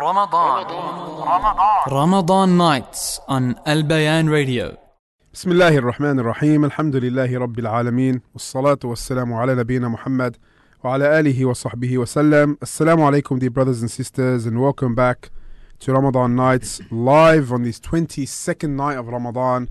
رمضان رمضان Nights on Al Bayan Radio. بسم الله الرحمن الرحيم. الحمد لله رب العالمين والصلاة والسلام على نبينا محمد وعلى آله وصحبه وسلم. Assalamu alaikum, dear brothers and sisters, and welcome back to Ramadan Nights live on this 22nd night of Ramadan,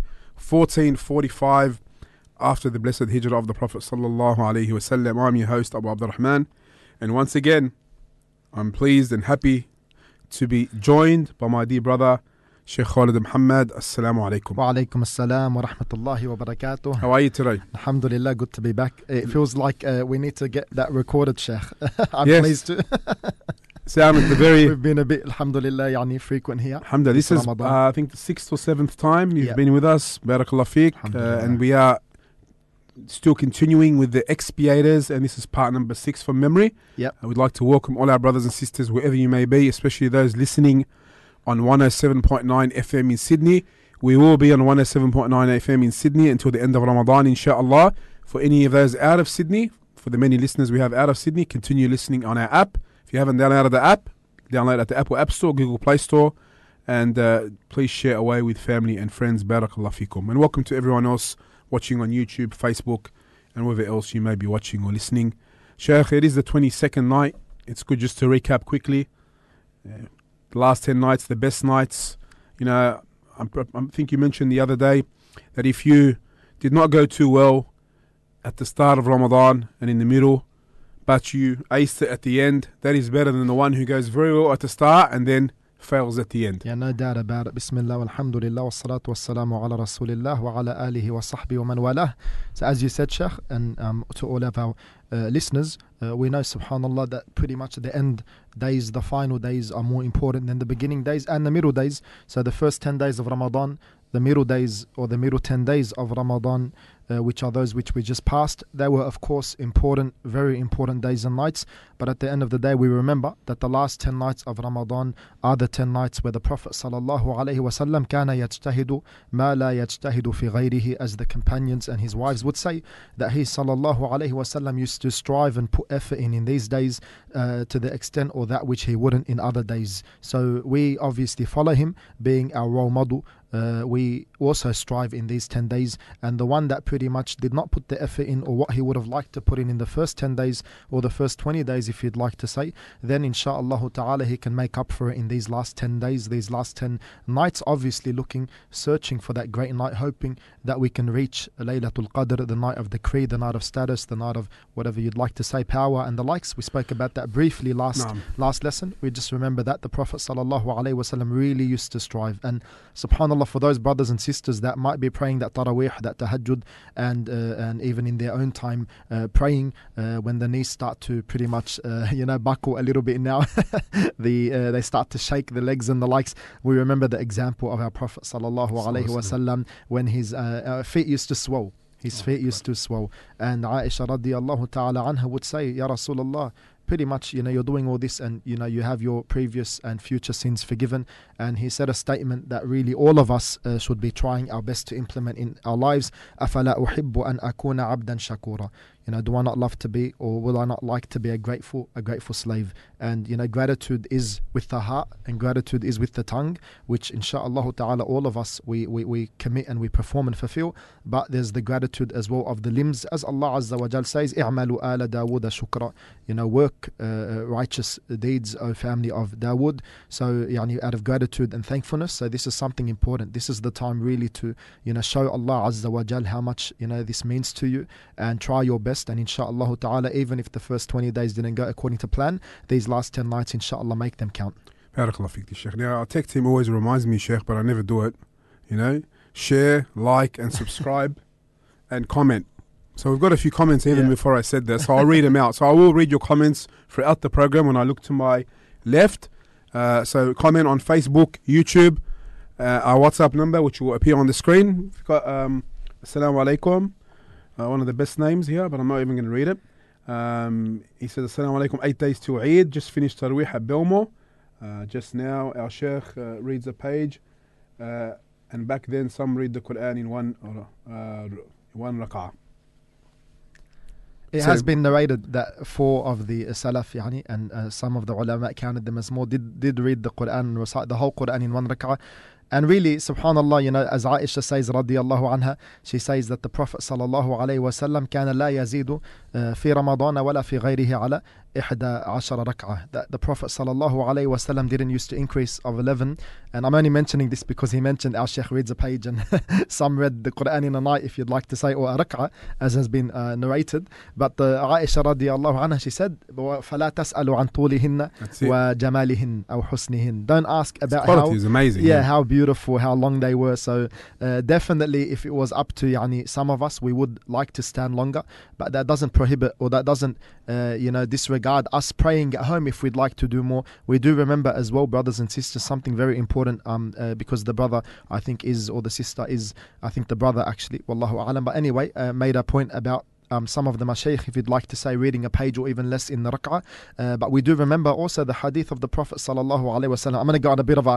1445 after the blessed hijrah of the Prophet sallallahu alaihi wasallam. I'm your host Abu Abdurrahman, and once again I'm pleased and happy to be joined by my dear brother Sheikh Khalid Muhammad. Assalamu alaikum. Wa alaikum assalam wa rahmatullahi wa barakatuh. How are you today? Alhamdulillah, good to be back. It feels like we need to get that recorded, Sheikh. I'm Yes. pleased to. Sounded the very We've been a bit, alhamdulillah, frequent here. Alhamdulillah, this is Ramadan. I think the 6th or 7th time you've Yeah. been with us. Barakallah feek. Alhamdulillah. And we are still continuing with the expiators, and this is part number 6 from memory. Yep. I would like to welcome all our brothers and sisters wherever you may be, especially those listening on 107.9 FM in Sydney. We will be on 107.9 FM in Sydney until the end of Ramadan, inshallah. For any of those out of Sydney, for the many listeners we have out of Sydney, continue listening on our app. If you haven't downloaded the app, download it at the Apple App Store, Google Play Store, and please share away with family and friends. Barakallah fikum. And welcome to everyone else watching on YouTube, Facebook, and wherever else you may be watching or listening. Sheikh, it is the 22nd night. It's good just to recap quickly. The last 10 nights, the best nights. You know, I think you mentioned the other day that if you did not go too well at the start of Ramadan and in the middle, but you aced it at the end, that is better than the one who goes very well at the start and then fails at the end. Yeah, no doubt about it. Bismillah, alhamdulillah, wa salatu wa salamu ala rasulillah wa ala alihi wa sahbihi wa man walah. So as you said, Sheikh, and to all of our listeners, we know, subhanallah, that pretty much the end days, the final days are more important than the beginning days and the middle days. So the first 10 days of Ramadan, the middle days or the middle 10 days of Ramadan, which are those which we just passed, they were of course important, very important days and nights. But at the end of the day, we remember that the last 10 nights of Ramadan are the 10 nights where the Prophet sallallahu alaihi wasallam kana yajtahidu ma la yajtahidu fi ghayrihi, as the companions and his wives would say, that he sallallahu alaihi wasallam used to strive and put effort in these days to the extent or that which he wouldn't in other days. So we obviously follow him, being our role model. We also strive in these 10 days, and the one that pretty much did not put the effort in or what he would have liked to put in the first 10 days or the first 20 days, if you'd like to say, then insha'Allah ta'ala he can make up for it in these last 10 days, these last 10 nights, obviously searching for that great night, hoping that we can reach Laylatul Qadr, the night of decree, the night of status, the night of whatever you'd like to say, power and the likes. We spoke about that briefly last lesson. We just remember that the Prophet sallallahu alaihi wasallam really used to strive, and subhanallah, for those brothers and sisters that might be praying that tarawih, that tahajjud, and even in their own time praying when the knees start to pretty much buckle a little bit now, they start to shake the legs and the likes. We remember the example of our Prophet sallallahu alaihi wasallam when his feet used to swell. His feet used to swell, and Aisha radiyallahu ta'ala anha would say, Ya Rasulullah, pretty much, you're doing all this and, you have your previous and future sins forgiven. And he said a statement that really all of us should be trying our best to implement in our lives. أَفَلَا أُحِبُّ أَنْ أَكُونَ عَبْدًا شَكُورًا. Do I not love to be, or will I not like to be a grateful slave? And gratitude is with the heart and gratitude is with the tongue, which insha'Allah ta'ala all of us we commit and we perform and fulfill. But there's the gratitude as well of the limbs, as Allah Azza wa Jal says, اعملوا آل داود شكرا. Work righteous deeds, O family of Dawood. So out of gratitude and thankfulness. So this is something important. This is the time really to show Allah Azza wa Jal how much this means to you, and try your best. And insha'Allah ta'ala, even if the first 20 days didn't go according to plan, these last 10 nights insha'Allah make them count. Barakallah fiqh, Sheikh. Now our tech team always reminds me, Sheikh, but I never do it. Share, like and subscribe and comment. So we've got a few comments even before I said that, so I'll read them out. So I will read your comments throughout the program when I look to my left. So comment on Facebook, YouTube, our WhatsApp number, which will appear on the screen. We've got Assalamu alaikum, one of the best names here, but I'm not even going to read it. He says, Assalamu alaikum, 8 days to Eid, just finished Tarawih at Belmore. Just now our Sheikh reads a page, and back then some read the Quran in one rak'ah. It has been narrated that 4 of the Salaf, yani, and some of the ulama counted them as more, did read the Quran and recite the whole Quran in 1 rak'ah. And really, subhanallah, as Aisha says, radiyallahu anha, she says that the Prophet sallallahu alayhi wa sallam كان لا يزيد في رمضان ولا في غيره على 11 ركعة. That the Prophet sallallahu alayhi wa sallam didn't used to increase of 11. And I'm only mentioning this because he mentioned our Shaykh reads a page and some read the Quran in a night, if you'd like to say, or a rak'ah, as has been narrated. But Aisha radiyallahu anha, she said, فَلَا تَسْأَلُوا عَنْ طُولِهِنَّ وَجَمَالِهِنَّ أَوْ حُسْنِهِنَّ. Don't ask about quality is amazing. Yeah, how beautiful, how long they were. So definitely, if it was up to some of us, we would like to stand longer, but that doesn't prohibit, or that doesn't disregard us praying at home if we'd like to do more. We do remember as well, brothers and sisters, something very important, because the brother, I think, or the sister is, I think the brother actually, wallahu alam, but anyway, made a point about some of the mashaykh, if you'd like to say, reading a page or even less in the rak'ah. But we do remember also the hadith of the Prophet sallallahu alaihi wasallam. I'm going to go on a bit of a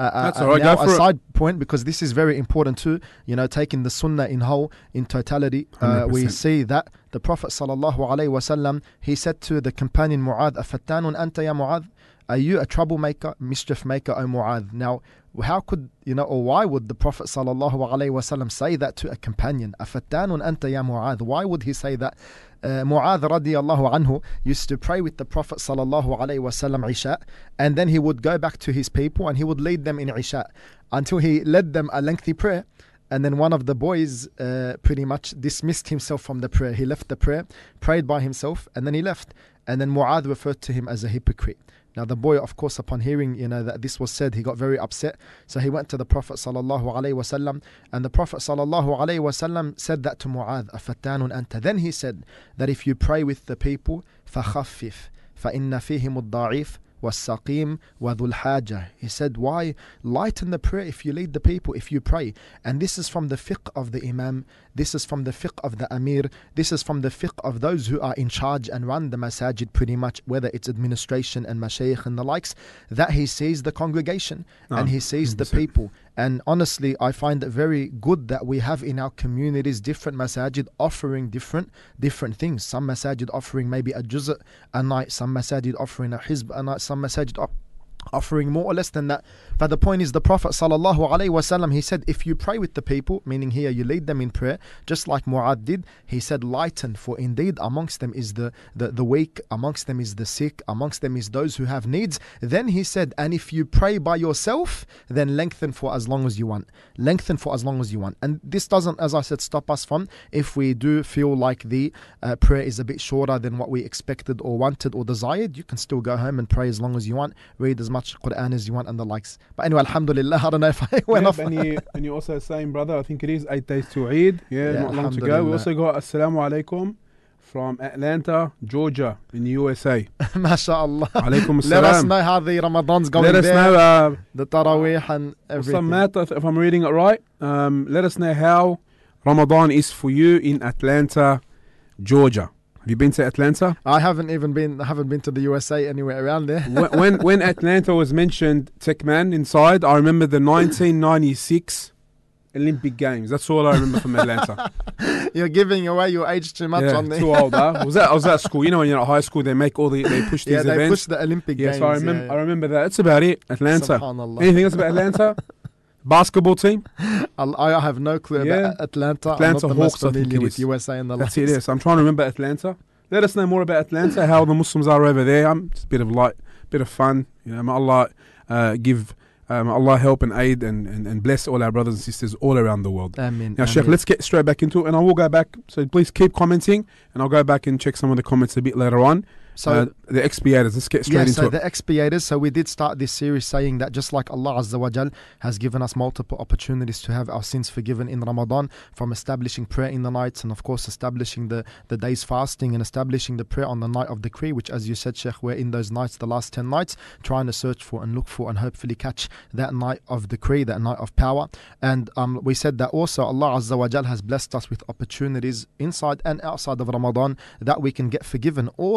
side point, because this is very important too. Taking the sunnah in whole, in totality, we see that the Prophet sallallahu alaihi wasallam, he said to the companion Mu'adh, "Afattanun anta ya Mu'adh? Are you a troublemaker, mischief maker, O Mu'adh?" Now, how could, or why would the Prophet sallallahu alaihi wasallam say that to a companion? Afattanun anta ya Mu'adh. Why would he say that? Mu'adh radiyallahu anhu used to pray with the Prophet sallallahu alaihi wasallam Isha, and then he would go back to his people and he would lead them in Isha until he led them a lengthy prayer. And then one of the boys pretty much dismissed himself from the prayer. He left the prayer, prayed by himself, and then he left. And then Mu'adh referred to him as a hypocrite. Now the boy, of course, upon hearing that this was said, he got very upset. So he went to the Prophet sallallahu alaihi wasallam, and the Prophet sallallahu alaihi wasallam said that to Mu'adh, "Afattanun anta." Then he said that if you pray with the people, فَخَفِّفْ فَإِنَّ فِيهِمُ الضَّعِيفِ وَالسَّقِيمِ وَذُو الْحَاجَةِ. He said, why lighten the prayer if you lead the people, if you pray? And this is from the fiqh of the Imam, this is from the fiqh of the Amir, this is from the fiqh of those who are in charge and run the masajid pretty much, whether it's administration and mashaykh and the likes, that he sees the congregation and he sees 100%. The people. And honestly, I find it very good that we have in our communities different masajid offering different things. Some masajid offering maybe a juz' a night, some masajid offering a hizb a night, some masajid offering more or less than that. But the point is, the Prophet sallallahu alaihi wasallam, he said, if you pray with the people, meaning here you lead them in prayer, just like Mu'adh did, he said, lighten, for indeed amongst them is the weak, amongst them is the sick, amongst them is those who have needs. Then he said, and if you pray by yourself, then lengthen for as long as you want. Lengthen for as long as you want. And this doesn't, as I said, stop us from, if we do feel like the prayer is a bit shorter than what we expected or wanted or desired, you can still go home and pray as long as you want, read as much Quran as you want and the likes. But anyway, alhamdulillah, I don't know if I went off. And you're also saying, brother, I think it is 8 days to Eid. Yeah, not long to go. We also got Assalamu alaikum from Atlanta, Georgia, in the USA. MashaAllah. Alaikum assalam. Let us know how the Ramadan's going. Let us know the Taraweeh and everything. Matt, if I'm reading it right, let us know how Ramadan is for you in Atlanta, Georgia. Have you been to Atlanta? I haven't been to the USA, anywhere around there. when Atlanta was mentioned, Techman, inside, I remember the 1996 Olympic Games. That's all I remember from Atlanta. You're giving away your age too much on there. Too old, huh? I was at school. You know, when you're at high school, they push these events. Yeah, they push the Olympic Games. So I remember that. That's about it. Atlanta. Subhanallah. Anything else about Atlanta? Basketball team? I have no clue about Atlanta. I'm not the most familiar with USA and the likes. That's it, yes. I'm trying to remember Atlanta. Let us know more about Atlanta, how the Muslims are over there. It's a bit of fun. May Allah Allah help and aid and bless all our brothers and sisters all around the world. Ameen. Now, Sheikh, let's get straight back into it, and I will go back. So please keep commenting, and I'll go back and check some of the comments a bit later on. So the expiators, let's get straight into it. The expiators. So we did start this series saying that just like Allah Azza wa Jal has given us multiple opportunities to have our sins forgiven in Ramadan, from establishing prayer in the nights and of course establishing the days fasting and establishing the prayer on the night of decree, which as you said, Sheikh, we're in those nights, the last 10 nights, trying to search for and look for and hopefully catch that night of decree, that night of power. And we said that also Allah Azza wa Jal has blessed us with opportunities inside and outside of Ramadan that we can get forgiven all of our sins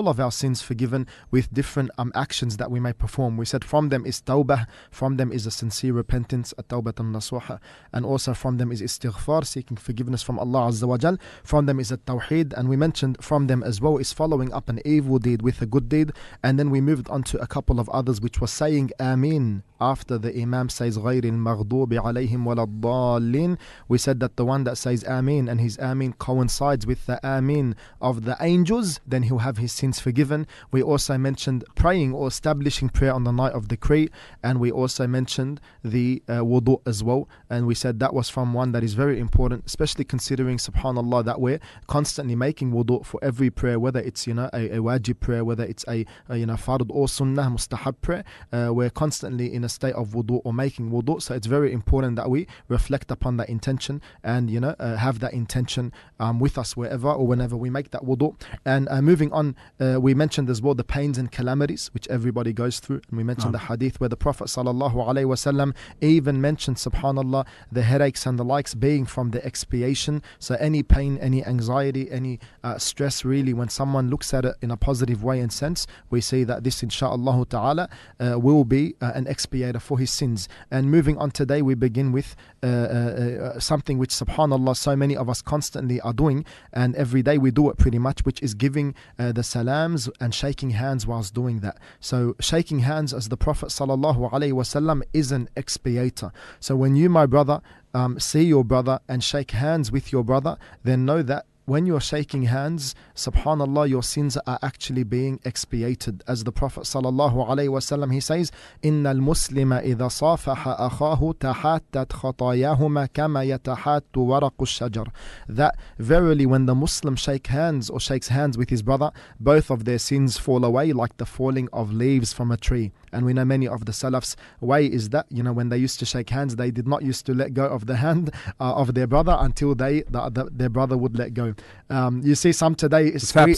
sins forgiven with different actions that we may perform. We said from them is tawbah, from them is a sincere repentance, at-tawbatan nasuha, and also from them is istighfar, seeking forgiveness from Allah Azza wa Jal. From them is at-tawheed, and we mentioned from them as well is following up an evil deed with a good deed. And then we moved on to a couple of others, which was saying Ameen after the Imam says غَيْرِ الْمَغْضُوبِ عَلَيْهِمْ وَلَا الضَّالِّينَ. We said that the one that says Ameen and his Ameen coincides with the Ameen of the angels, then he'll have his sins forgiven. We also mentioned praying or establishing prayer on the night of decree, and we also mentioned the wudu as well. And we said that was from one that is very important, especially considering, subhanallah, that we're constantly making wudu for every prayer, whether it's a wajib prayer, whether it's a fard or sunnah mustahab prayer. We're constantly in a state of wudu or making wudu, so it's very important that we reflect upon that intention and have that intention with us wherever or whenever we make that wudu. And moving on, we mentioned as well the pains and calamities which everybody goes through, and we mentioned the hadith where the Prophet sallallahu alaihi wasallam even mentioned, subhanallah, the headaches and the likes being from the expiation. So any pain, any anxiety, any stress, really, when someone looks at it in a positive way and sense, we see that this insha'Allah ta'ala will be an expiator for his sins. And moving on today, we begin with something which, subhanallah, so many of us constantly are doing, and every day we do it pretty much, which is giving the salams and shaking hands whilst doing that. So shaking hands, as the Prophet sallallahu alaihi wasallam, is an expiator. So when you, my brother, see your brother and shake hands with your brother, then know that when you're shaking hands, subhanallah, your sins are actually being expiated. As the Prophet sallallahu alaihi wasallam, he says, إِنَّ الْمُسْلِمَ إِذَا صَافَحَ أَخَاهُ تَحَاتَّتْ خَطَايَاهُمَا كَمَا يَتَحَاتُّ وَرَقُ الشَّجَرِ. That verily when the Muslim shakes hands with his brother, both of their sins fall away like the falling of leaves from a tree. And we know many of the Salaf's way is that, when they used to shake hands, they did not used to let go of the hand of their brother until their brother would let go. You see some today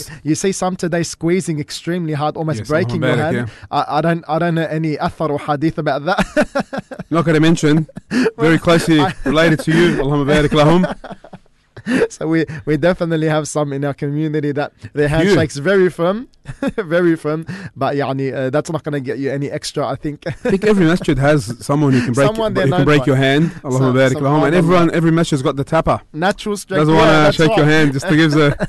squeezing extremely hard, almost breaking your hand. Yeah. I don't know any athar or hadith about that. Not going to mention, very closely related to you. Allahumma barik lahum. So we definitely have some in our community that their handshake's very firm, very firm. But that's not going to get you any extra, I think. I think every masjid has someone who can break your hand. Allahumma barik lahum. And every masjid's got the tapper. Natural strength. Doesn't want to shake your hand just to give the...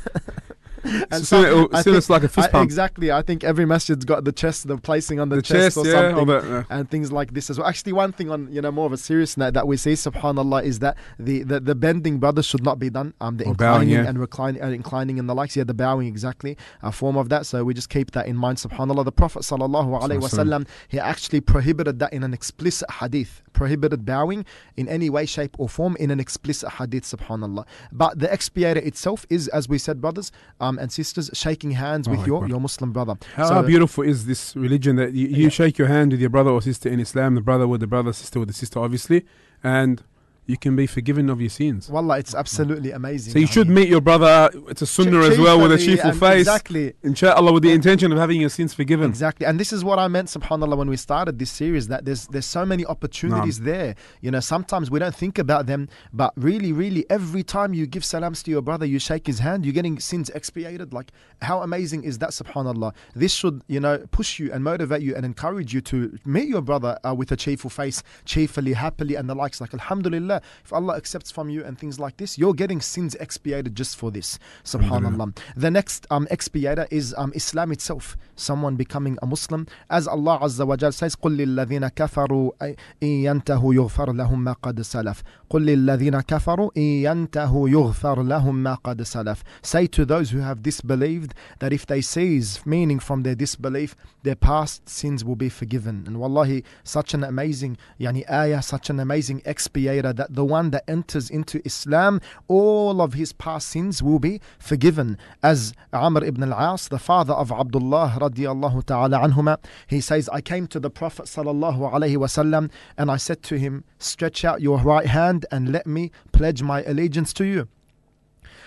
And still it's like a fist pump. Exactly. I think every masjid's got the chest, the placing on the chest or something, and things like this as well. Actually, one thing on more of a serious note that we see, subhanallah, is that the bending, brothers, should not be done. The inclining bowing, and reclining, inclining and the likes. Yeah, the bowing, exactly, a form of that. So we just keep that in mind. Subhanallah, the Prophet sallallahu alaihi wasallam, he actually prohibited that in an explicit hadith. Prohibited bowing in any way, shape or form in an explicit hadith, subhanallah. But the expiator itself is, as we said, brothers and sisters, shaking hands with your Muslim brother. How beautiful is this religion that you shake your hand with your brother or sister in Islam, the brother with the brother, sister with the sister, obviously, and you can be forgiven of your sins. Wallah, it's absolutely amazing. So you should meet your brother, it's a sunnah as well, with a cheerful face. Exactly. Inshallah, with the intention of having your sins forgiven. Exactly. And this is what I meant, subhanAllah, when we started this series, that there's so many opportunities there. Sometimes we don't think about them, but really, every time you give salams to your brother, you shake his hand, you're getting sins expiated. Like, how amazing is that, subhanAllah? This should, push you and motivate you and encourage you to meet your brother with a cheerful face, cheerfully, happily, and the likes. Like, alhamdulillah, if Allah accepts from you and things like this, you're getting sins expiated just for this, subhanallah. The next expiator is Islam itself, someone becoming a Muslim. As Allah Azza wa Jal says, قُلْ لِلَّذِينَ كَفَرُوا إِن يَنْتَهُوا يُغْفَرْ لَهُم مَّا قَدْ سَلَفَ قُلْ لِلَّذِينَ كَفَرُوا إِن يَنْتَهُوا يُغْفَرْ لَهُم مَّا قَدْ سَلَفَ. Say to those who have disbelieved that if they cease, meaning from their disbelief, their past sins will be forgiven. And wallahi, such an amazing ayah, such an amazing expiator, that the one that enters into Islam, all of his past sins will be forgiven. As Amr ibn al-As, the father of Abdullah radiyallahu ta'ala anhuma, he says, I came to the Prophet sallallahu alaihi wasallam and I said to him, stretch out your right hand and let me pledge my allegiance to you.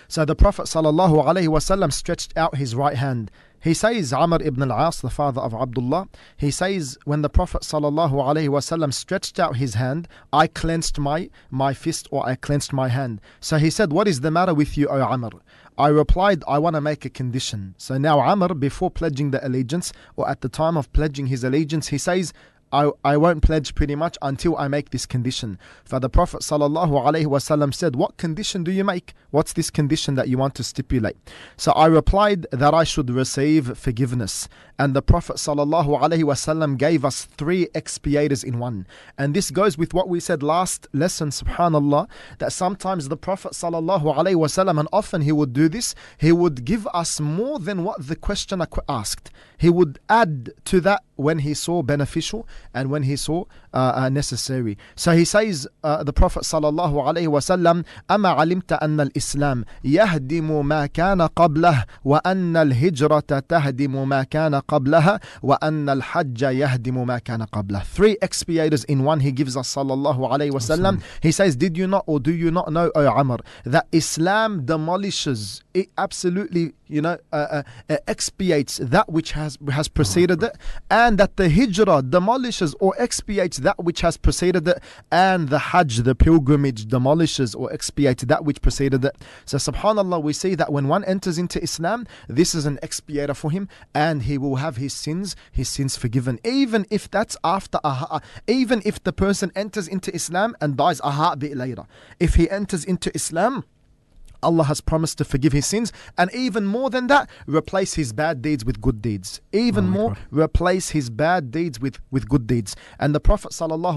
So the Prophet ﷺ stretched out his right hand. He says, Amr ibn al-As, the father of Abdullah, he says, when the Prophet ﷺ stretched out his hand, I clenched my fist, or I clenched my hand. So he said, what is the matter with you, O Amr? I replied, I want to make a condition. So now Amr, before pledging the allegiance, or at the time of pledging his allegiance, he says, I won't pledge pretty much until I make this condition. For the Prophet ﷺ said, what condition do you make? What's this condition that you want to stipulate? So I replied that I should receive forgiveness. And the Prophet ﷺ gave us 3 expiators in one. And this goes with what we said last lesson, subhanallah, that sometimes the Prophet ﷺ, and often he would do this, he would give us more than what the questioner asked. He would add to that when he saw beneficial and when he saw necessary. So he says, the Prophet ﷺ, أَمَا عَلِمْتَ أَنَّ الْإِسْلَامِ يَهْدِمُ مَا كَانَ قَبْلَهُ وَأَنَّ الْهِجْرَةَ تَهْدِمُ مَا كَانَ قَبْلَهَا وَأَنَّ الْحَجَّ يَهْدِمُ مَا كَانَ قَبْلَهُ. 3 expiators in one he gives us, sallallahu alayhi wasallam. He says, did you not, or do you not know, O Amr, that Islam demolishes, it absolutely, expiates that which has preceded it, and that the hijrah demolishes or expiates that which has preceded it, and the hajj, the pilgrimage, demolishes or expiates that which preceded it. So subhanallah, we see that when one enters into Islam, this is an expiator for him, and he will have his sins forgiven, even if that's after even if the person enters into Islam and dies a heartbeat later. If he enters into Islam, Allah has promised to forgive his sins, and even more than that, replace his bad deeds with good deeds. Even more, replace his bad deeds with good deeds. And the Prophet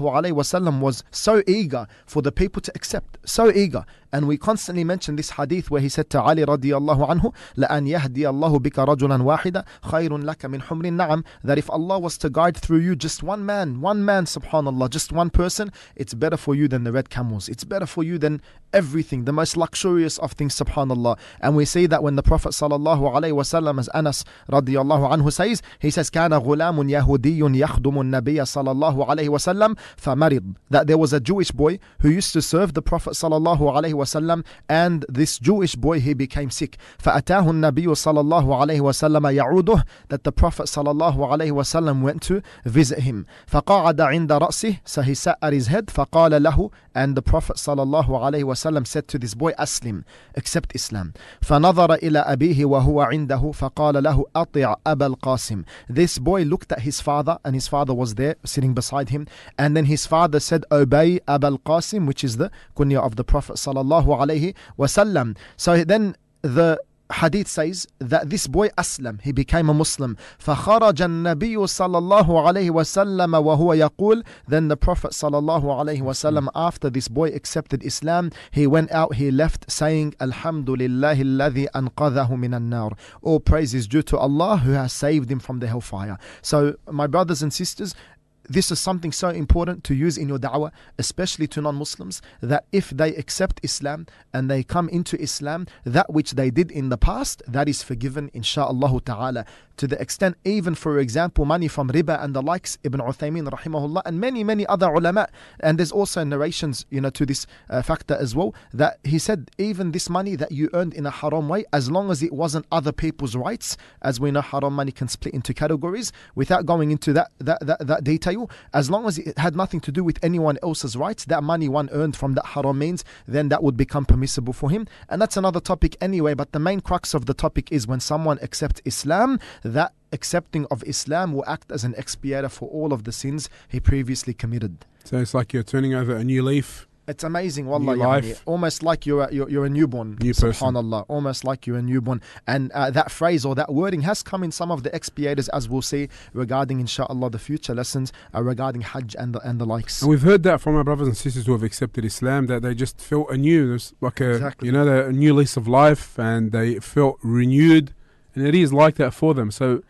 ﷺ was so eager for the people to accept, so eager. And we constantly mention this hadith where he said to Ali radiyallahu anhu, لَأَنْ يَهْدِيَ اللَّهُ بِكَ رَجُلًا وَاحِدًا خَيْرٌ لَكَ مِنْ حُمْرِ النَّعَمِ. That if Allah was to guide through you just one man, subhanallah, just one person, it's better for you than the red camels. It's better for you than everything, the most luxurious of things, subhanallah. And we see that when the Prophet sallallahu alayhi wasallam, as Anas radiyallahu anhu says, he says, كَانَ غُلَامٌ يَهُدِيٌّ يَخْدُمُ النَّبِيَّ صلى الله عليه وسلم فَمَرِض. That there was a Jewish boy who used to serve the Prophet sallallahu alayhi wasallam, and this Jewish boy, he became sick. فَأَتَاهُ النَّبِيُّ صلى الله عليه وسلم يعوده. That the Prophet sallallahu alayhi wasallam went to visit him. فَقَعَدَ عِنْدَ رَأْسِهِ. So he sat at his head. فَقَالَ لَهُ. And the Prophet sallallahu alayhi wasallam said to this boy, Aslim, accept Islam. فَنَظَرَ إِلَى أَبِيهِ وَهُوَ عِنْدَهُ فَقَالَ لَهُ أَطِعْ أَبَا الْقَاسِمِ. This boy looked at his father, and his father was there sitting beside him, and then his father said, Obey Aba al-Qasim, which is the kunya of the Prophet sallallahu alayhi wasallam. So then the hadith says that this boy Aslam, he became a Muslim. فَخَرَجَ النَّبِيُّ صَلَى اللَّهُ عَلَيْهِ وَسَلَّمَ وَهُوَ يَقُولُ. Then the Prophet sallallahu alayhi wasallam, after this boy accepted Islam, he went out, he left saying, Alhamdulillahi alladhi anqadhahu minan nar. All praise is due to Allah who has saved him from the hellfire. So my brothers and sisters, this is something so important to use in your da'wah, especially to non-Muslims, that if they accept Islam and they come into Islam, that which they did in the past, that is forgiven, insha'Allah ta'ala. To the extent, even for example, money from riba and the likes, Ibn Uthaymin rahimahullah, and many other ulama, and there's also narrations, to this factor as well, that he said, even this money that you earned in a haram way, as long as it wasn't other people's rights, as we know haram money can split into categories, without going into that detail, as long as it had nothing to do with anyone else's rights, that money one earned from that haram means, then that would become permissible for him. And that's another topic anyway, but the main crux of the topic is when someone accepts Islam, that accepting of Islam will act as an expiator for all of the sins he previously committed. So it's like you're turning over a new leaf. It's amazing, wallah, yani, almost like you're a newborn, new person. Subhanallah, almost like you're a newborn. And that phrase or that wording has come in some of the expiators, as we'll see regarding, inshallah, the future lessons regarding Hajj and the likes. And we've heard that from our brothers and sisters who have accepted Islam, that they just felt anew. There's like a new lease of life, and they felt renewed, and it is like that for them. So,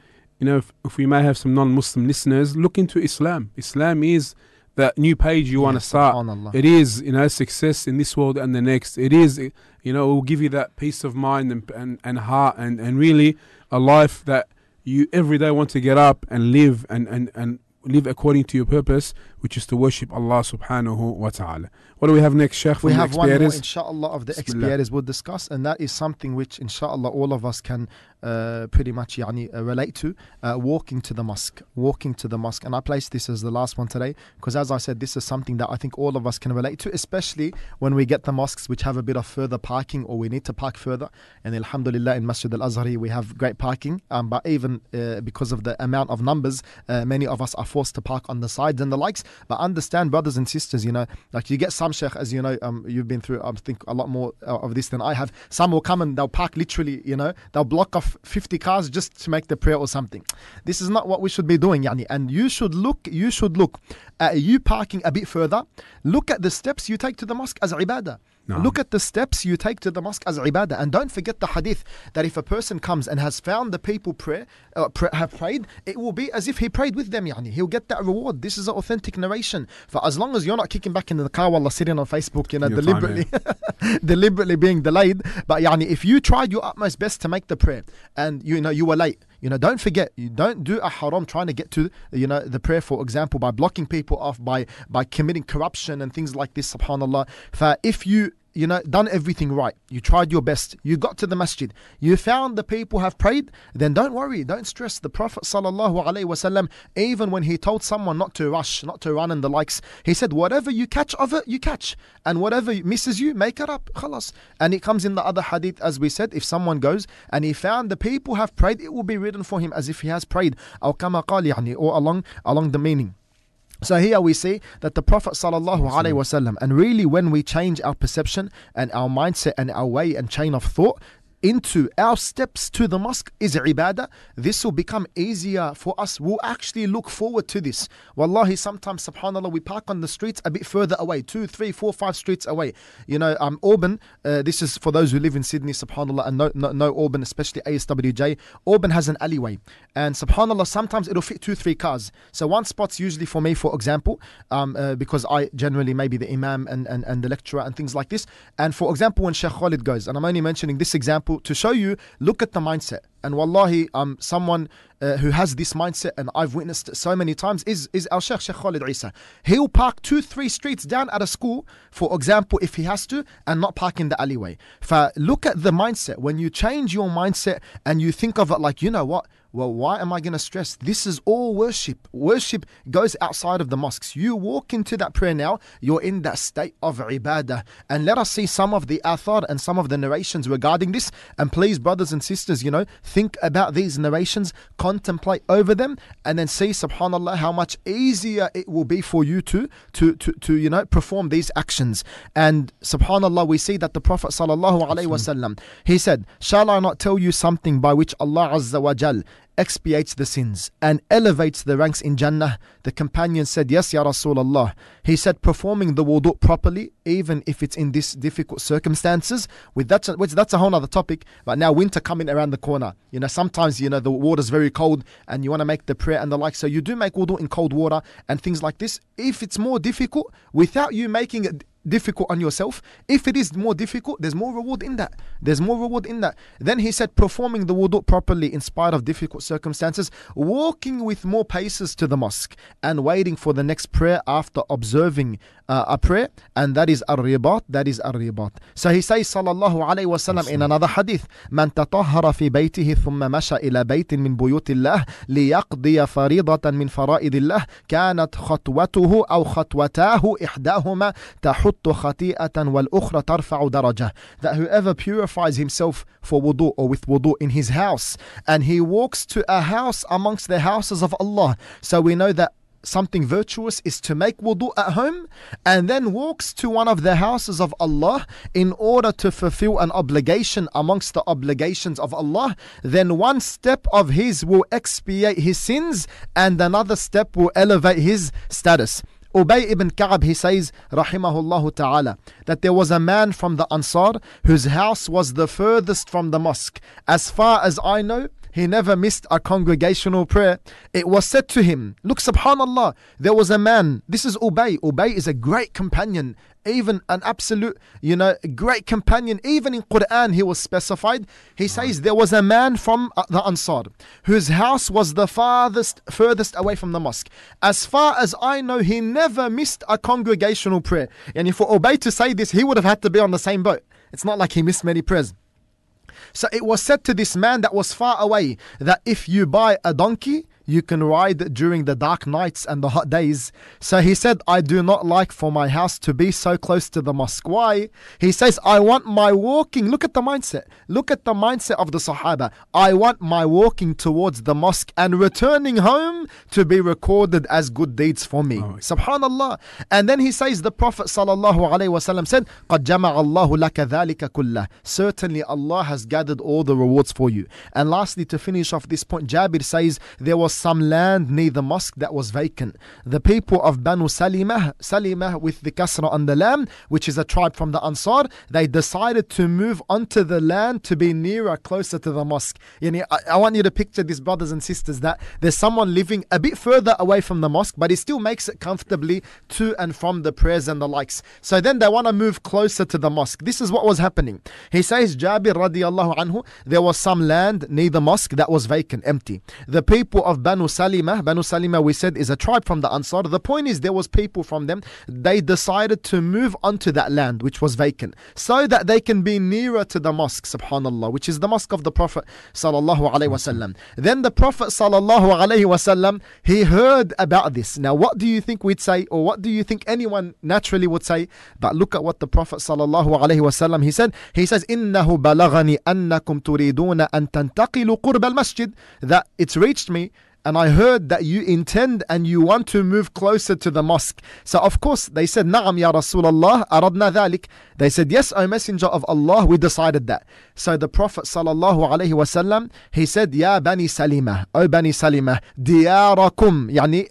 if we may have some non-Muslim listeners, look into Islam. Islam is that new page you want to start. It is, success in this world and the next. It is, it will give you that peace of mind and heart and really a life that you every day want to get up and live and live according to your purpose, which is to worship Allah subhanahu wa ta'ala. What do we have next, Sheikh? We have one more, inshallah, of the expiators we'll discuss, and that is something which, inshallah, all of us can pretty much relate to, walking to the mosque. Walking to the mosque. And I placed this as the last one today, because as I said, this is something that I think all of us can relate to, especially when we get the mosques which have a bit of further parking, or we need to park further. And alhamdulillah, in Masjid Al-Azhari, we have great parking, but even because of the amount of numbers, many of us are forced to park on the sides and the likes. But understand, brothers and sisters, like you get some sheikh, as you know, you've been through, I think, a lot more of this than I have. Some will come and they'll park literally, they'll block off 50 cars just to make the prayer or something. This is not what we should be doing, and you should look at you parking a bit further. Look at the steps you take to the mosque as ibadah. No. Look at the steps you take to the mosque as ibadah. And don't forget the hadith that if a person comes and has found the people have prayed, it will be as if he prayed with them. He'll get that reward. This is an authentic narration. For as long as you're not kicking back into the car while sitting on Facebook, deliberately being delayed. But if you tried your utmost best to make the prayer and you were late, don't forget, you don't do a haram trying to get to the prayer, for example, by blocking people off, by committing corruption and things like this, subhanallah. For if you done everything right, you tried your best, you got to the masjid, you found the people have prayed, then don't worry, don't stress. The Prophet sallallahu alaihi wasallam, even when he told someone not to rush, not to run and the likes, he said, whatever you catch of it, you catch, and whatever misses you, make it up, khalas. And it comes in the other hadith, as we said, if someone goes and he found the people have prayed, it will be written for him as if he has prayed, or kama qal, or along the meaning. So here we see that the Prophet sallallahu alaihi wasallam, and really when we change our perception and our mindset and our way and chain of thought into our steps to the mosque is ibadah, this will become easier for us. We'll actually look forward to this. Wallahi, sometimes, subhanallah, we park on the streets a bit further away, 2, 3, 4, 5 streets away. Auburn, this is for those who live in Sydney, subhanallah, and know Auburn, especially ASWJ. Auburn has an alleyway, and subhanallah, sometimes it'll fit 2, 3 cars. So one spot's usually for me, for example, because I generally maybe the imam and the lecturer and things like this. And for example, when Sheikh Khalid goes, and I'm only mentioning this example to show you, look at the mindset. And wallahi, someone who has this mindset, and I've witnessed it so many times, is our Sheikh Khalid Isa. He'll park 2, 3 streets down at a school, for example, if he has to, and not park in the alleyway. Look at the mindset. When you change your mindset and you think of it like, you know what? Well, why am I going to stress? This is all worship. Worship goes outside of the mosques. You walk into that prayer now, you're in that state of ibadah. And let us see some of the athar and some of the narrations regarding this. And please, brothers and sisters, think about these narrations, contemplate over them, and then see, subhanallah, how much easier it will be for you to perform these actions. And subhanallah, we see that the Prophet sallallahu alaihi wasallam, he said, shall I not tell you something by which Allah Azza wa Jal expiates the sins and elevates the ranks in Jannah? The companion said, yes, Ya Rasulullah. He said, performing the wudu properly, even if it's in these difficult circumstances. That's a whole other topic. But now winter coming around the corner, sometimes the water's very cold and you want to make the prayer and the like, so you do make wudu in cold water and things like this. If it's more difficult, without you making it difficult on yourself, if it is more difficult, there's more reward in that. Then he said, performing the wudu properly in spite of difficult circumstances, walking with more paces to the mosque, and waiting for the next prayer after observing a prayer, and that is ar-ribat. So he says, sallallahu alayhi wa sallam, in another hadith, man tatahhara fi baytihi thumma masha ila baytin min buyutillah liyaqdiya faridatan min faraidillah kanat khatwatuhu aw khatwatahu ihdahuma tahuttu khati'atan wal ukhra tarfa'u darajah. That whoever purifies himself for wudu or with wudu in his house, and he walks to a house amongst the houses of Allah. So we know that something virtuous is to make wudu at home and then walks to one of the houses of Allah in order to fulfill an obligation amongst the obligations of Allah. Then one step of his will expiate his sins and another step will elevate his status. Ubay ibn Ka'ab, he says, rahimahullah ta'ala, that there was a man from the Ansar whose house was the furthest from the mosque. As far as I know, he never missed a congregational prayer. It was said to him, look, subhanallah, there was a man, this is Ubay. Ubay is a great companion, even an absolute, great companion. Even in Quran he was specified. He says there was a man from the Ansar whose house was the furthest away from the mosque. As far as I know, he never missed a congregational prayer. And for Ubay to say this, he would have had to be on the same boat. It's not like he missed many prayers. So it was said to this man that was far away that if you buy a donkey, you can ride during the dark nights and the hot days. So he said, I do not like for my house to be so close to the mosque. Why? He says, I want my walking. Look at the mindset. Look at the mindset of the Sahaba. I want my walking towards the mosque and returning home to be recorded as good deeds for me. Subhanallah. And then he says, the Prophet ﷺ said, قَدْ جَمَعَ اللَّهُ لَكَ ذَلِكَ كُلَّهُ. Certainly Allah has gathered all the rewards for you. And lastly, to finish off this point, Jabir says, there was some land near the mosque that was vacant. The people of Banu Salimah with the kasra on the lam, which is a tribe from the Ansar, they decided to move onto the land to be nearer, closer to the mosque. I want you to picture this, brothers and sisters, that there's someone living a bit further away from the mosque, but he still makes it comfortably to and from the prayers and the likes. So then they want to move closer to the mosque. This is what was happening. He says, Jabir radiallahu anhu, there was some land near the mosque that was vacant, empty. The people of Banu Salimah, we said, is a tribe from the Ansar. The point is, there was people from them. They decided to move onto that land which was vacant so that they can be nearer to the mosque, subhanallah, which is the mosque of the Prophet sallallahu alaihi wasallam. Then the Prophet sallallahu alaihi wasallam, he heard about this. Now what do you think we'd say, or what do you think anyone naturally would say? But look at what the Prophet sallallahu alaihi wasallam, he says, إِنَّهُ بَلَغَنِي أَنَّكُمْ تُرِيدُونَ أَن تَنْتَقِلُوا قُرْبَ الْمَسْجِدِ, that it's reached me and I heard that you intend and you want to move closer to the mosque. So of course they said, Na'am ya Rasulullah, aradna dhalik. They said, yes, O Messenger of Allah, we decided that. So the Prophet sallallahu alaihi wasallam, he said, Ya Bani Salimah, O Bani Salimah, diyarakum, yani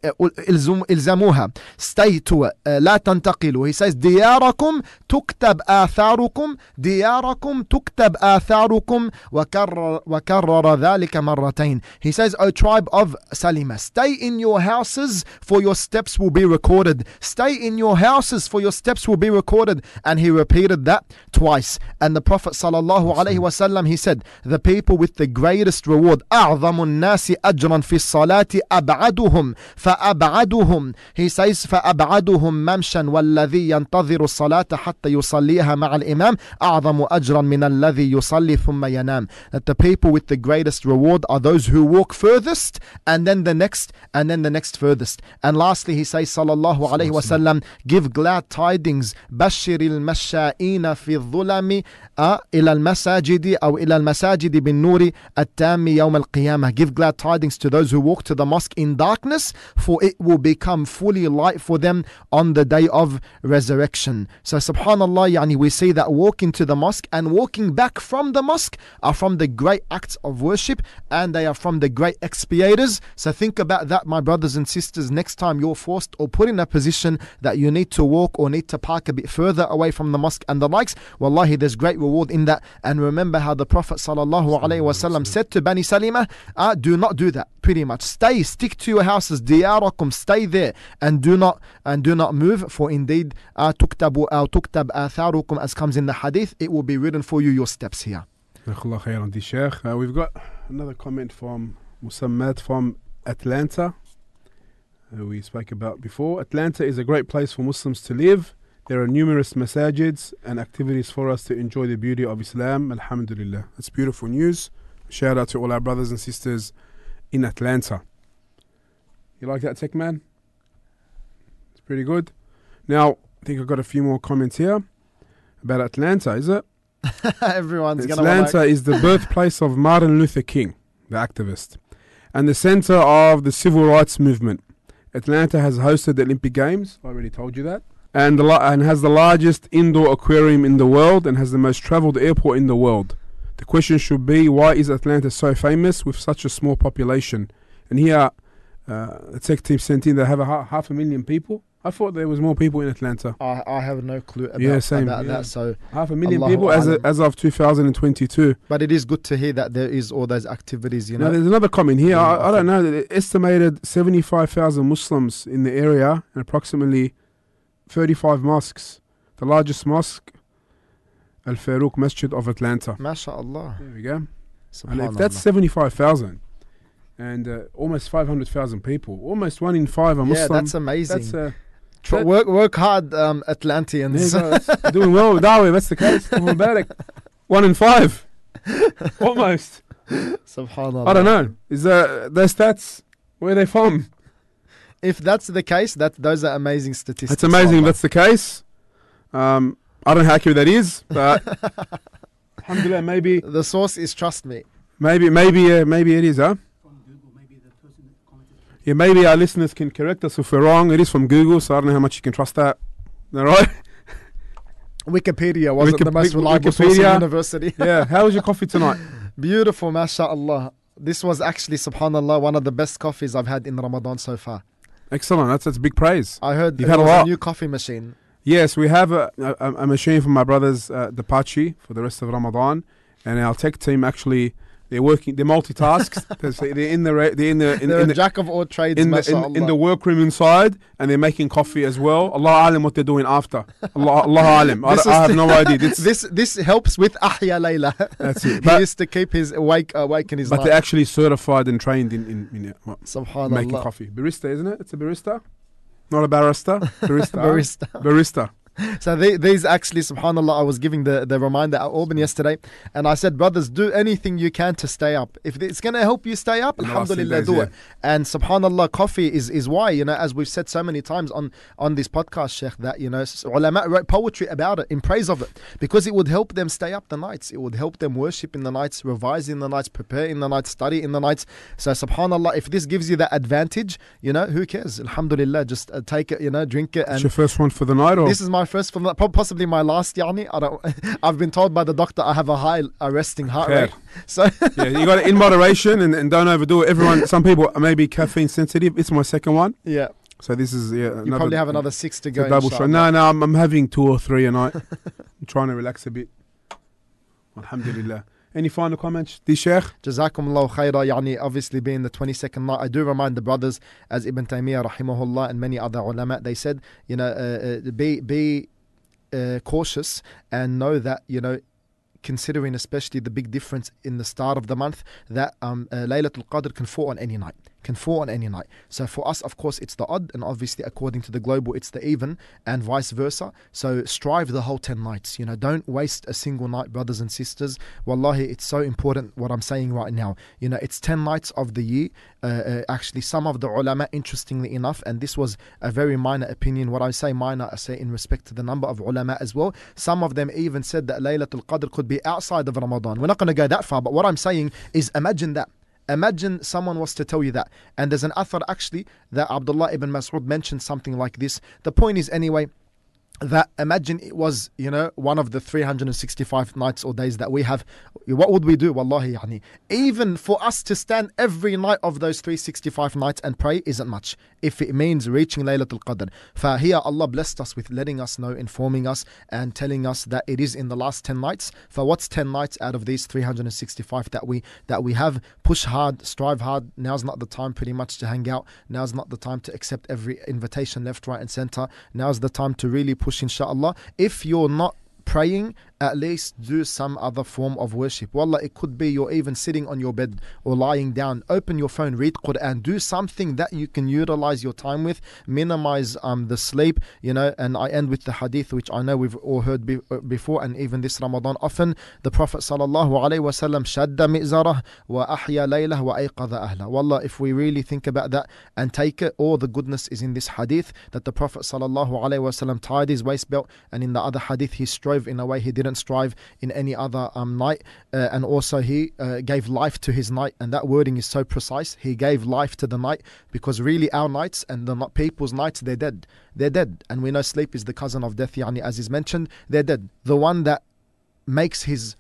ilzamuha, stay to it, la tantaqilu. He says, diyarakum tuktab atharukum, diyarakum tuktab atharukum, wa karrara dhalika marratayn. He says, O tribe of Salima, stay in your houses for your steps will be recorded. Stay in your houses for your steps will be recorded. And he repeated that twice. And the Prophet sallallahu alaihi wasallam, he said, the people with the greatest reward, أعظم الناس أجرا في الصلاة أبعدهم فأبعدهم. He says, فأبعدهم ممشا والذي ينتظر الصلاة حتى يصليها مع الإمام أعظم أجرا من الذي يصلي ثم ينام. That the people with the greatest reward are those who walk furthest, and then the next, and then the next furthest. And lastly, he says, sallallahu alaihi wasallam, give glad tidings, bashir al-masha'ina fi dhulami ila al-masajidi aw ila al-masajidi bin nuri at-tami yawm al-qiyamah. Give glad tidings to those who walk to the mosque in darkness, for it will become fully light for them on the day of resurrection. So subhanallah, we see that walking to the mosque and walking back from the mosque are from the great acts of worship, and they are from the great expiators. So think about that, my brothers and sisters, next time you're forced or put in a position that you need to walk or need to park a bit further away from the mosque and the likes. Wallahi, there's great reward in that. And remember how the Prophet sallallahu alaihi wasallam said to Bani Salimah, do not do that. Pretty much stick to your houses, diyarakum, stay there, and do not move, for indeed tuktabu atharukum, as comes in the hadith, it will be written for you your steps here. We've got another comment from Musammat from Atlanta, who we spoke about before. Atlanta is a great place for Muslims to live. There are numerous masajids and activities for us to enjoy the beauty of Islam. Alhamdulillah. That's beautiful news. Shout out to all our brothers and sisters in Atlanta. You like that, Tech Man? It's pretty good. Now, I think I've got a few more comments here about Atlanta, is it? Everyone's going to Atlanta is the birthplace of Martin Luther King, the activist, and the center of the civil rights movement. Atlanta has hosted the Olympic Games, I already told you that, and has the largest indoor aquarium in the world and has the most traveled airport in the world. The question should be, why is Atlanta so famous with such a small population? And here, the tech team sent in, they have 500,000 people I thought there was more people in Atlanta. I have no clue about, Same, about that. So 500,000 Allahu people Alam. as of 2022. but it is good to hear that there is all those activities, you know. Now, there's another comment here. Yeah, I don't know. That estimated 75,000 Muslims in the area and approximately 35 mosques. The largest mosque, Al Farouk Masjid of Atlanta. MashaAllah. There we go. And Subhanallah. if that's 75,000 and almost 500,000 people, almost 1 in 5 are Muslim. Yeah, that's amazing. That's work hard, Atlanteans. there you go. That's doing well with Dawah. That's the case. Mubarak. 1 in 5. Almost. Subhanallah. I don't know. Is their stats, where are they from? If that's the case, those are amazing statistics. It's amazing if Allah. that's the case. I don't know how accurate that is, but alhamdulillah, maybe The source is trust me. it is, huh? Yeah, maybe our listeners can correct us if we're wrong. It is from Google, so I don't know how much you can trust that. All right? Wikipedia wasn't the most reliable source in Wikipedia. university. Yeah. How was your coffee tonight? Beautiful, mashallah. This was actually, subhanallah, one of the best coffees I've had in Ramadan so far. Excellent. That's big praise. I heard You've there had a was lot. a new coffee machine. Yes, we have a machine for my brother's Depachi for the rest of Ramadan, and our tech team actually they're multitasked. They're a jack of all trades, mashallah. in the workroom inside, and they're making coffee as well. Allah alim what they're doing after. Allah alim. I have no idea. This helps with Ahya Layla. That's it. He used to keep his awake in his But night. they're actually certified and trained in Subhanallah. making coffee. Barista, isn't it? It's a barista, not a barista. Barista. Barista. Barista. So these actually, subhanallah, I was giving the reminder at Auburn yesterday, and I said, brothers, do anything you can to stay up. If it's going to help you stay up, In the last few alhamdulillah, days, do yeah. it. And subhanallah, coffee is why, you know, as we've said so many times on this podcast, Sheikh, that, you know, ulama wrote poetry about it, in praise of it, because it would help them stay up the nights. It would help them worship in the nights, revise in the nights, prepare in the nights, study in the nights. So subhanallah, if this gives you that advantage, you know, who cares? Alhamdulillah, just take it, you know, drink it. It's And your first one for the night, or this is my first from possibly my last, yani. I've been told by the doctor I have a high resting heart Fair. rate. So yeah, you got it in moderation and don't overdo it. Some people are maybe caffeine sensitive. It's my second one, yeah, so this is you probably have another 6 to it's go. a double shot. inshallah. No, I'm having 2 or 3 a night. I'm trying to relax a bit. Alhamdulillah. Any final comments, the Sheikh? Jazakumullahu khaira. Yani, obviously being the 22nd night, I do remind the brothers, as Ibn Taymiyyah rahimahullah and many other ulama, they said, you know, be cautious and know that, you know, considering especially the big difference in the start of the month, that Laylatul Qadr can fall on any night. So for us, of course, it's the odd, and obviously according to the global, it's the even, and vice versa. So strive the whole 10 nights. You know, don't waste a single night, brothers and sisters. Wallahi, it's so important what I'm saying right now. You know, it's 10 nights of the year. Actually, some of the ulama, interestingly enough, and this was a very minor opinion. What I say minor, I say in respect to the number of ulama as well. Some of them even said that Laylatul Qadr could be outside of Ramadan. We're not going to go that far, but what I'm saying is imagine that. Imagine someone was to tell you that. And there's an athar actually that Abdullah ibn Mas'ud mentioned something like this. The point is anyway, that imagine it was, you know, one of the 365 nights or days that we have. What would we do? Wallahi, yani. Even for us to stand every night of those 365 nights and pray isn't much, if it means reaching Laylatul Qadr. Here Allah blessed us with letting us know, informing us and telling us that it is in the last 10 nights. For what's 10 nights out of these 365 that we have? Push hard, strive hard. Now's not the time pretty much to hang out. Now's not the time to accept every invitation left, right and center. Now's the time to really push, inshallah. If you're not praying, at least do some other form of worship. Wallah, it could be you're even sitting on your bed or lying down. Open your phone, read Quran, do something that you can utilize your time with. Minimize the sleep, you know. And I end with the hadith, which I know we've all heard before, and even this Ramadan often. The Prophet sallallahu alaihi wasallam shadda mi'zarah wa ahya laylah wa ayqadha ahla. Wallah, if we really think about that and take it, all the goodness is in this hadith, that the Prophet sallallahu alaihi wasallam tied his waist belt, and in the other hadith he strove in a way he didn't strive in any other night, and also he gave life to his night. And that wording is so precise. He gave life to the night, because really our nights and the people's nights, they're dead. And we know sleep is the cousin of death, yani, as is mentioned. They're dead. The one that makes his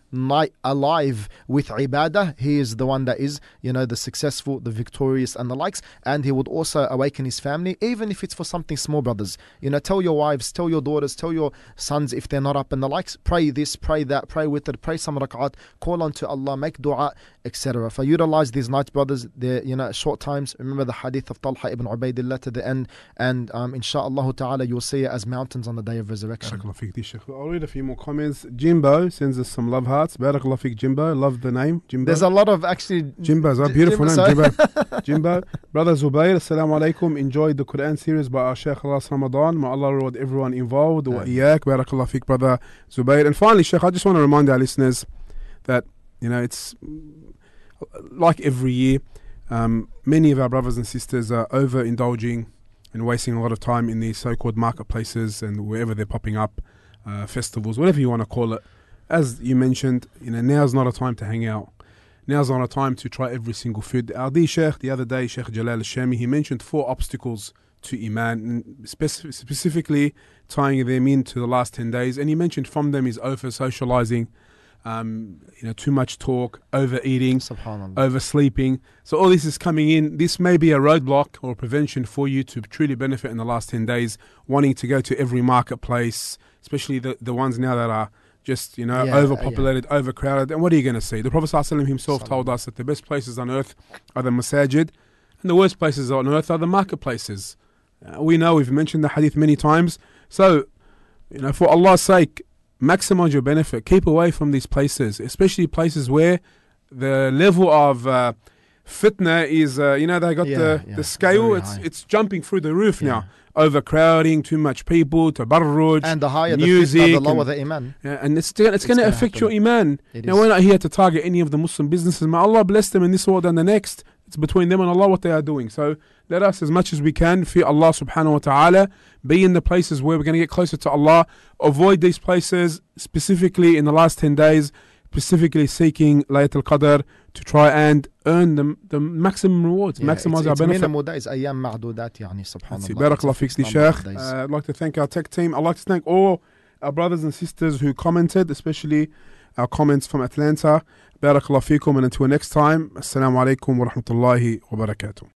night alive with ibadah, he is the one that is, the successful, the victorious, and the likes. And he would also awaken his family, even if it's for something small, brothers. Tell your wives, tell your daughters, tell your sons if they're not up and the likes. Pray this, pray that, pray with it, pray some rak'at, call on to Allah, make dua, etc. For utilize these nights, brothers. They're short times. Remember the hadith of Talha ibn Ubaidillah to the end, and insha'Allah ta'ala, you'll see it as mountains on the day of resurrection. Barakallah fiqh, Sheikh. I'll read a few more comments. Jimbo sends us some love hearts. Barakallah fiqh, Jimbo. Love the name, Jimbo. There's a lot of actually Jimbo's a beautiful name, Jimbo. Jimbo. Brother Zubair, assalamu alaikum. Enjoyed the Quran series by our Sheikh last Ramadan. May Allah reward everyone involved. Wa iyak. Barakallah fiqh, brother Zubair. And finally, Sheikh, I just want to remind our listeners that, it's like every year, many of our brothers and sisters are overindulging and wasting a lot of time in these so-called marketplaces and wherever they're popping up, festivals, whatever you want to call it. As you mentioned, now's not a time to hang out. Now's not a time to try every single food. Our dear Sheikh, the other day, Sheikh Jalal al-Shami, he mentioned 4 obstacles to Iman, specifically tying them into the last 10 days. And he mentioned from them is over-socializing, too much talk, overeating, oversleeping. So all this is coming in. This may be a roadblock or a prevention for you to truly benefit in the last 10 days, wanting to go to every marketplace, especially the ones now that are just, overpopulated, overcrowded. And what are you going to see? The Prophet ﷺ himself told us that the best places on earth are the masajid, and the worst places on earth are the marketplaces. We know, we've mentioned the hadith many times. So, for Allah's sake, maximize your benefit. Keep away from these places, especially places where the level of fitna is, they got the scale. It's jumping through the roof now. Overcrowding, too much people, tabarruj, and the higher music, the fitna, the lower the iman. And it's going to affect your iman. Now, we're not here to target any of the Muslim businesses. May Allah bless them in this world and the next. It's between them and Allah what they are doing. So let us, as much as we can, fear Allah subhanahu wa ta'ala, be in the places where we're going to get closer to Allah. Avoid these places, specifically in the last 10 days, specifically seeking Laylatul Qadr to try and earn the maximum rewards, maximize our benefit. Barakallah fiqh, Shaykh. I'd like to thank our tech team. I'd like to thank all our brothers and sisters who commented, especially our comments from Atlanta. Barakallah fikum, and until next time, Assalamu alaikum wa rahmatullahi wa barakatuh.